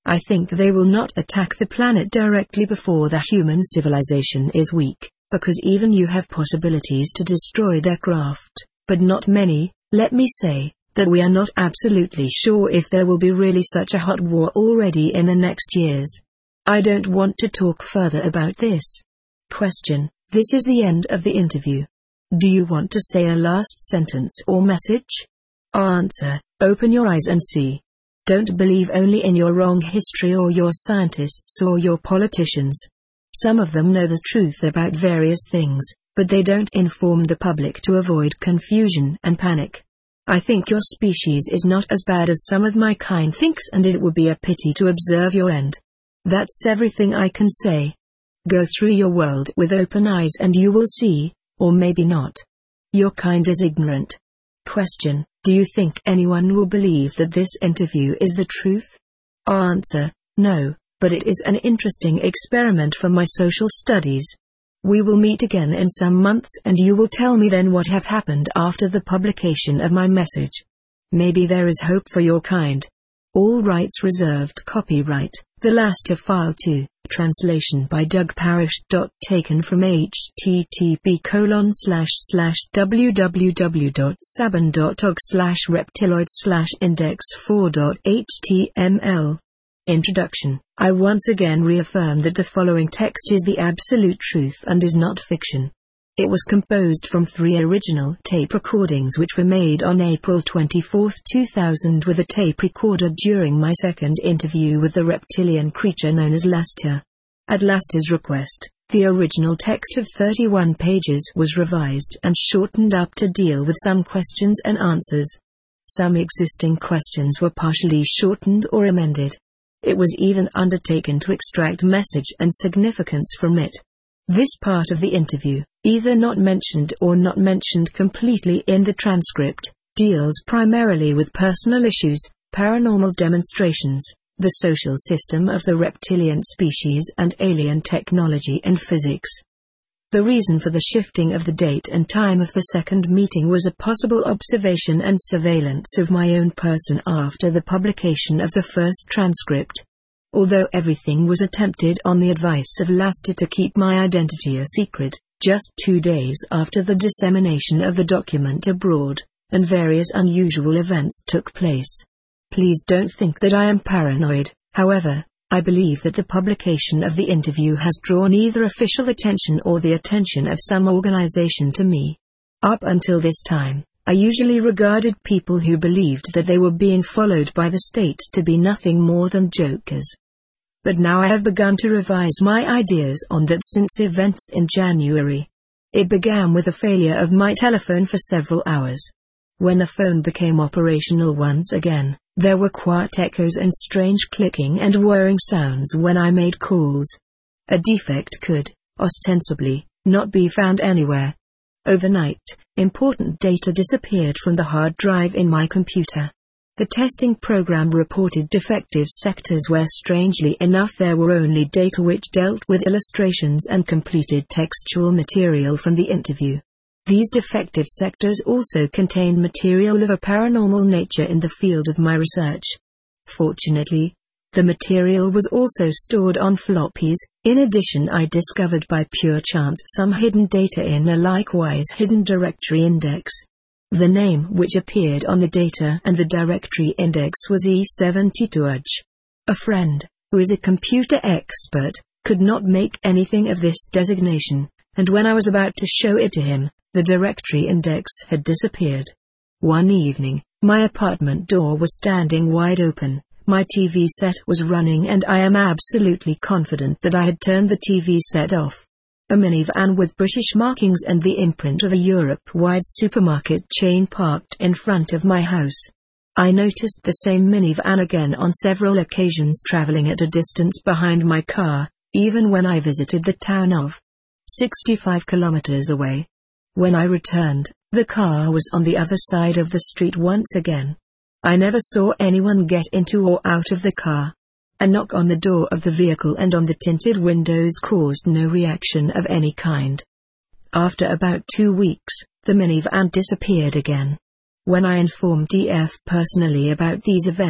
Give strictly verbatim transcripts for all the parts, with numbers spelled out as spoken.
I think they will not attack the planet directly before the human civilization is weak, because even you have possibilities to destroy their craft, but not many. Let me say that we are not absolutely sure if there will be really such a hot war already in the next years. I don't want to talk further about this. Question: This is the end of the interview. Do you want to say a last sentence or message? Answer: Open your eyes and see. Don't believe only in your wrong history or your scientists or your politicians. Some of them know the truth about various things, but they don't inform the public to avoid confusion and panic. I think your species is not as bad as some of my kind thinks, and it would be a pity to observe your end. That's everything I can say. Go through your world with open eyes and you will see, or maybe not. Your kind is ignorant. Question: Do you think anyone will believe that this interview is the truth? Answer: No, but it is an interesting experiment for my social studies. We will meet again in some months and you will tell me then what have happened after the publication of my message. Maybe there is hope for your kind. All rights reserved. Copyright The Last of File two, translation by Doug Parrish. Taken from http colon slash slash www.saban.org slash reptiloid slash index four.html. Introduction. I once again reaffirm that the following text is the absolute truth and is not fiction. It was composed from three original tape recordings which were made on April twenty-fourth two thousand with a tape recorder during my second interview with the reptilian creature known as Lastia. At Lastia's request, the original text of thirty-one pages was revised and shortened up to deal with some questions and answers. Some existing questions were partially shortened or amended. It was even undertaken to extract message and significance from it. This part of the interview, either not mentioned or not mentioned completely in the transcript, deals primarily with personal issues, paranormal demonstrations, the social system of the reptilian species and alien technology and physics. The reason for the shifting of the date and time of the second meeting was a possible observation and surveillance of my own person after the publication of the first transcript. Although everything was attempted on the advice of Lastia to keep my identity a secret, just two days after the dissemination of the document abroad, and various unusual events took place. Please don't think that I am paranoid, however. I believe that the publication of the interview has drawn either official attention or the attention of some organization to me. Up until this time, I usually regarded people who believed that they were being followed by the state to be nothing more than jokers. But now I have begun to revise my ideas on that since events in January. It began with a failure of my telephone for several hours. When the phone became operational once again, there were quiet echoes and strange clicking and whirring sounds when I made calls. A defect could, ostensibly, not be found anywhere. Overnight, important data disappeared from the hard drive in my computer. The testing program reported defective sectors where strangely enough there were only data which dealt with illustrations and completed textual material from the interview. These defective sectors also contained material of a paranormal nature in the field of my research. Fortunately, the material was also stored on floppies. In addition, I discovered by pure chance some hidden data in a likewise hidden directory index. The name which appeared on the data and the directory index was E seventy-two U G. A friend, who is a computer expert, could not make anything of this designation, and when I was about to show it to him, the directory index had disappeared. One evening, my apartment door was standing wide open, my T V set was running, and I am absolutely confident that I had turned the T V set off. A minivan with British markings and the imprint of a Europe-wide supermarket chain parked in front of my house. I noticed the same minivan again on several occasions traveling at a distance behind my car, even when I visited the town of sixty-five kilometers away. When I returned, the car was on the other side of the street once again. I never saw anyone get into or out of the car. A knock on the door of the vehicle and on the tinted windows caused no reaction of any kind. After about two weeks, the minivan disappeared again. When I informed D F personally about these events,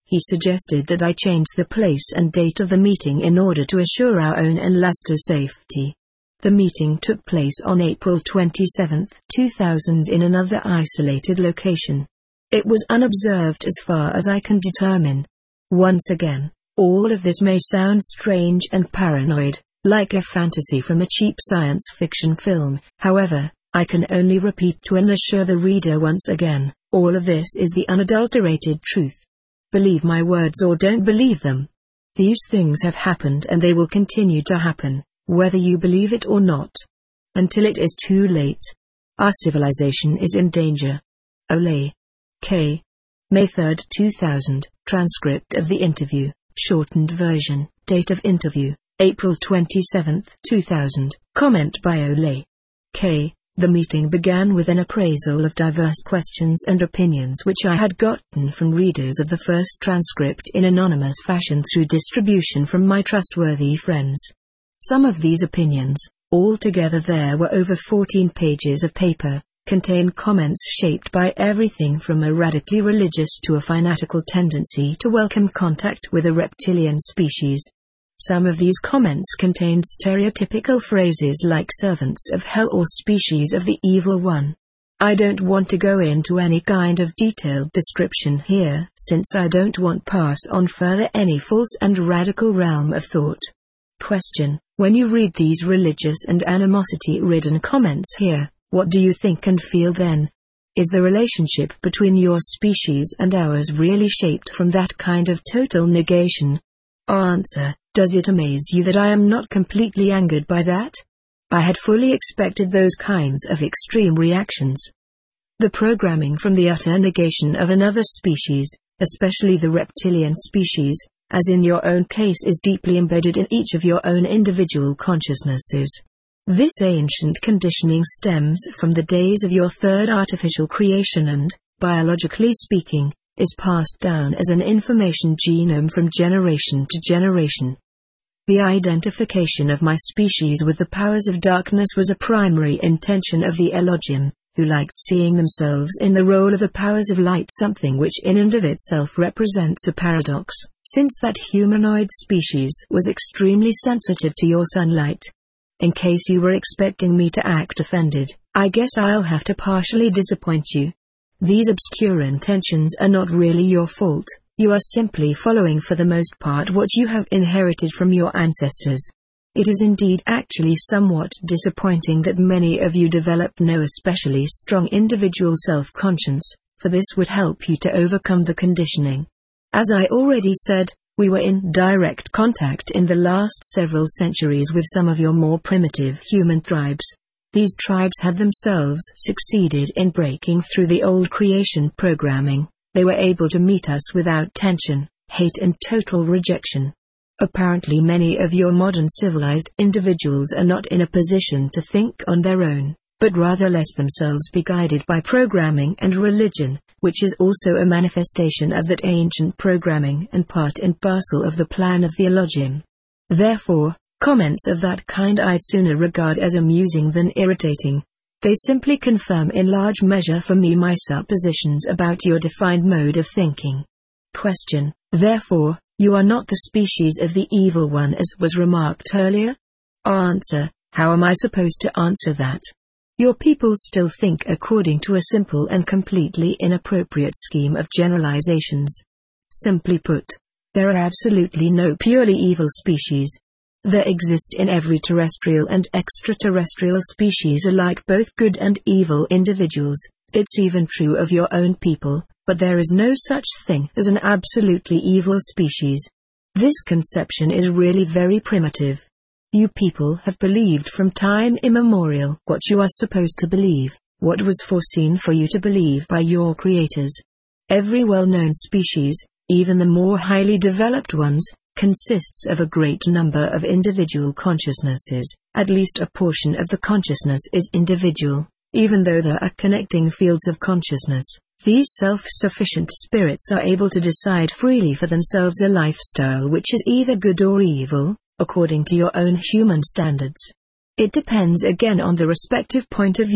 He suggested that I change the place and date of the meeting in order to assure our own and Lester's safety. The meeting took place on April twenty-seventh, two thousand in another isolated location. It was unobserved as far as I can determine. Once again, all of this may sound strange and paranoid, like a fantasy from a cheap science fiction film. However, I can only repeat to and assure the reader once again, all of this is the unadulterated truth. Believe my words or don't believe them. These things have happened and they will continue to happen, whether you believe it or not. Until it is too late. Our civilization is in danger. Ole. K. May third, two thousand, transcript of the interview, shortened version, date of interview, April twenty-seventh, two thousand, comment by Ole. K. The meeting began with an appraisal of diverse questions and opinions which I had gotten from readers of the first transcript in anonymous fashion through distribution from my trustworthy friends. Some of these opinions, altogether there were over fourteen pages of paper, contain comments shaped by everything from a radically religious to a fanatical tendency to welcome contact with a reptilian species. Some of these comments contained stereotypical phrases like servants of hell or species of the evil one. I don't want to go into any kind of detailed description here, since I don't want pass on further any false and radical realm of thought. Question: when you read these religious and animosity-ridden comments here, what do you think and feel then? Is the relationship between your species and ours really shaped from that kind of total negation? Answer: does it amaze you that I am not completely angered by that? I had fully expected those kinds of extreme reactions. The programming from the utter negation of another species, especially the reptilian species, as in your own case, is deeply embedded in each of your own individual consciousnesses. This ancient conditioning stems from the days of your third artificial creation and, biologically speaking, is passed down as an information genome from generation to generation. The identification of my species with the powers of darkness was a primary intention of the Elohim, who liked seeing themselves in the role of the powers of light, something which in and of itself represents a paradox, since that humanoid species was extremely sensitive to your sunlight. In case you were expecting me to act offended, I guess I'll have to partially disappoint you. These obscure intentions are not really your fault. You are simply following for the most part what you have inherited from your ancestors. It is indeed actually somewhat disappointing that many of you developed no especially strong individual self-conscience, for this would help you to overcome the conditioning. As I already said, we were in direct contact in the last several centuries with some of your more primitive human tribes. These tribes had themselves succeeded in breaking through the old creation programming. They were able to meet us without tension, hate and total rejection. Apparently many of your modern civilized individuals are not in a position to think on their own, but rather let themselves be guided by programming and religion, which is also a manifestation of that ancient programming and part and parcel of the plan of the Elohim. Therefore, comments of that kind I'd sooner regard as amusing than irritating. They simply confirm in large measure for me my suppositions about your defined mode of thinking. Question: therefore, you are not the species of the evil one as was remarked earlier? Answer: how am I supposed to answer that? Your people still think according to a simple and completely inappropriate scheme of generalizations. Simply put, there are absolutely no purely evil species. There exist in every terrestrial and extraterrestrial species alike both good and evil individuals. It's even true of your own people, but there is no such thing as an absolutely evil species. This conception is really very primitive. You people have believed from time immemorial what you are supposed to believe, what was foreseen for you to believe by your creators. Every well-known species, even the more highly developed ones, consists of a great number of individual consciousnesses. At least a portion of the consciousness is individual, even though there are connecting fields of consciousness. These self-sufficient spirits are able to decide freely for themselves a lifestyle which is either good or evil, according to your own human standards. It depends again on the respective point of view,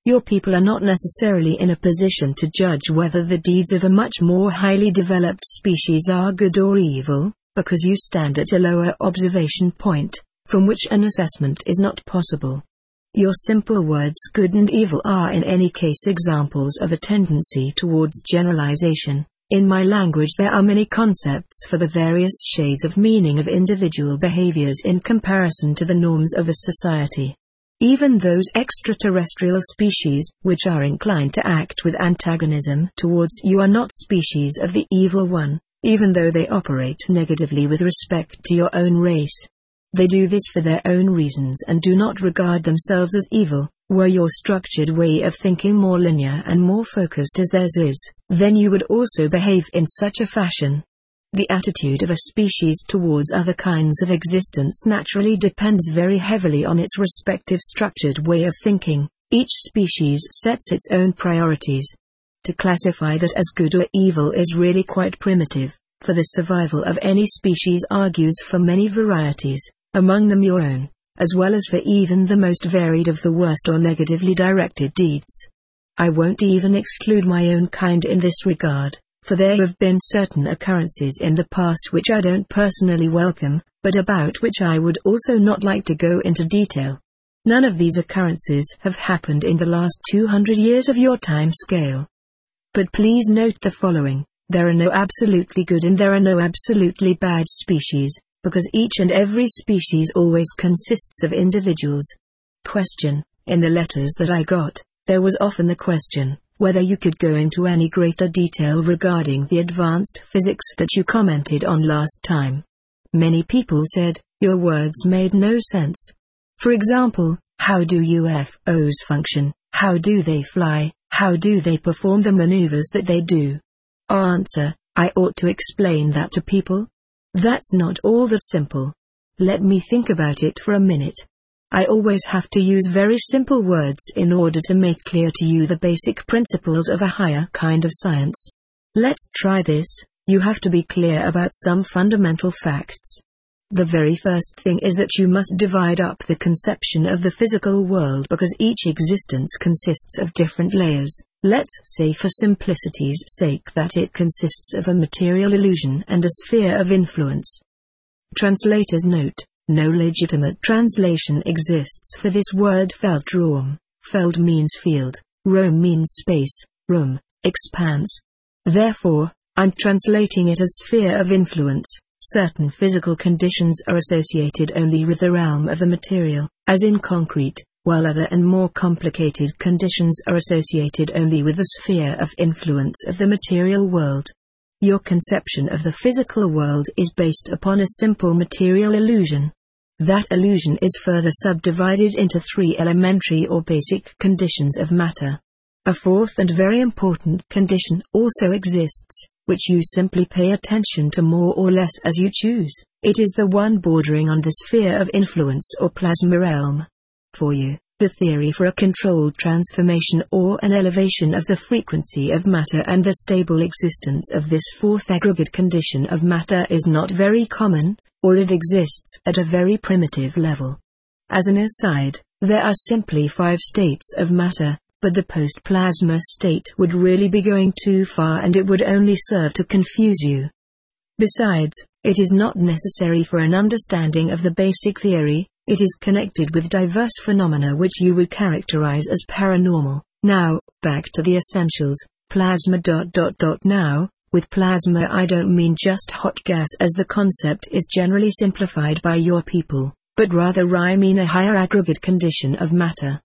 Your people are not necessarily in a position to judge whether the deeds of a much more highly developed species are good or evil, because you stand at a lower observation point, from which an assessment is not possible. Your simple words good and evil are in any case examples of a tendency towards generalization. In my language there are many concepts for the various shades of meaning of individual behaviors in comparison to the norms of a society. Even those extraterrestrial species which are inclined to act with antagonism towards you are not species of the evil one, even though they operate negatively with respect to your own race. They do this for their own reasons and do not regard themselves as evil. Were your structured way of thinking more linear and more focused as theirs is, then you would also behave in such a fashion. The attitude of a species towards other kinds of existence naturally depends very heavily on its respective structured way of thinking. Each species sets its own priorities. To classify that as good or evil is really quite primitive, for the survival of any species argues for many varieties, among them your own, as well as for even the most varied of the worst or negatively directed deeds. I won't even exclude my own kind in this regard, for there have been certain occurrences in the past which I don't personally welcome, but about which I would also not like to go into detail. None of these occurrences have happened in the last two hundred years of your time scale. But please note the following: there are no absolutely good and there are no absolutely bad species, because each and every species always consists of individuals. Question: in the letters that I got, there was often the question, whether you could go into any greater detail regarding the advanced physics that you commented on last time. Many people said, your words made no sense. For example, how do U F Os function, how do they fly, how do they perform the maneuvers that they do? Answer: I ought to explain that to people? That's not all that simple. Let me think about it for a minute. I always have to use very simple words in order to make clear to you the basic principles of a higher kind of science. Let's try this. You have to be clear about some fundamental facts. The very first thing is that you must divide up the conception of the physical world because each existence consists of different layers. Let's say for simplicity's sake that it consists of a material illusion and a sphere of influence. Translator's note: no legitimate translation exists for this word Feldraum. Feld means field, Rome means space, room, expanse. Therefore, I'm translating it as sphere of influence. Certain physical conditions are associated only with the realm of the material, as in concrete, while other and more complicated conditions are associated only with the sphere of influence of the material world. Your conception of the physical world is based upon a simple material illusion. That illusion is further subdivided into three elementary or basic conditions of matter. A fourth and very important condition also exists, which you simply pay attention to more or less as you choose. It is the one bordering on the sphere of influence or plasma realm. For you, the theory for a controlled transformation or an elevation of the frequency of matter and the stable existence of this fourth aggregate condition of matter is not very common, or it exists at a very primitive level. As an aside, there are simply five states of matter, but the post-plasma state would really be going too far and it would only serve to confuse you. Besides, it is not necessary for an understanding of the basic theory. It is connected with diverse phenomena which you would characterize as paranormal. Now, back to the essentials. Plasma dot dot dot now, with plasma I don't mean just hot gas as the concept is generally simplified by your people, but rather I mean a higher aggregate condition of matter.